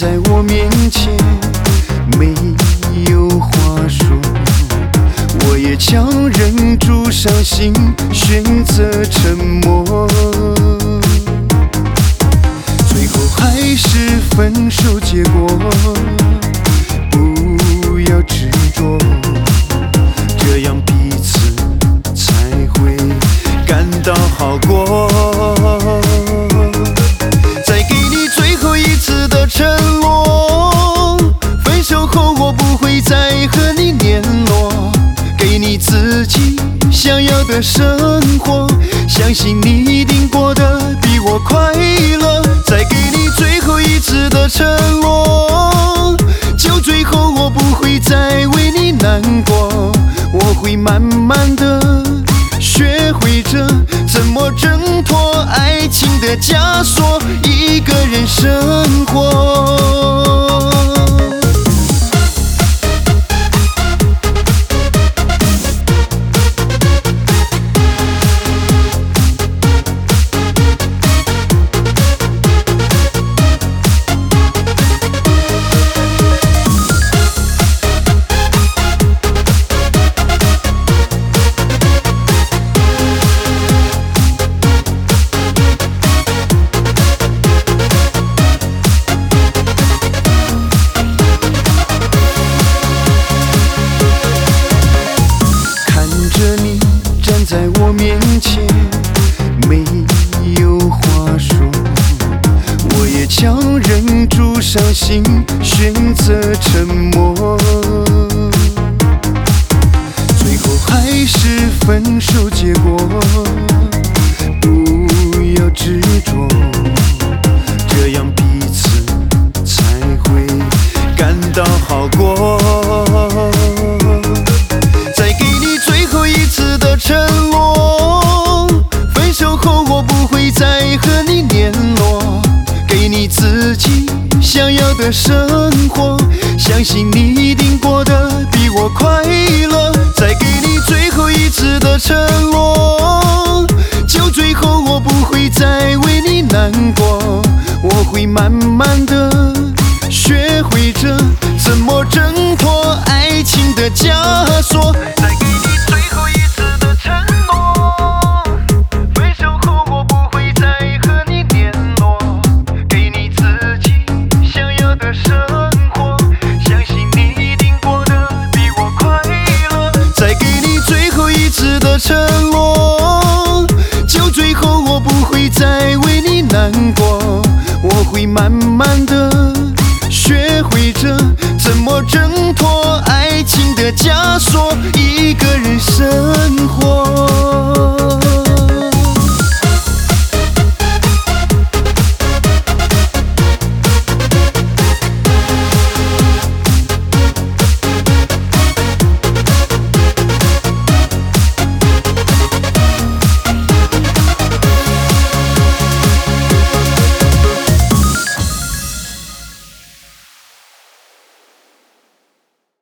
在我面前，没有话说，我也强忍住伤心，选择沉默。最后还是分手结果，不要执着，这样彼此才会感到好过。再给你最后一次的承诺，分手后我不会再和你联络，给你自己想要的生活，相信你一定过得比我快乐。再给你最后一次的承诺，就最后我不会再为你难过，我会慢慢的学会着怎么挣脱爱情的枷锁，一个人生活。在我面前没有话说，我也强忍住伤心，选择沉默。最后还是分手结果，不要执着，这样彼此才会感到好过。再给你最后一次的承诺，分手后我不会再和你联络，给你自己想要的生活，相信你一定过得比我快乐。再给你最后一次的承诺，就最后我不会再为你难过，我会慢慢的学会着怎么挣脱爱情的枷锁。再给你最后一次的承诺，分手后我不会再和你联络，给你自己想要的生活，相信你一定过得比我快乐。再给你最后一次的承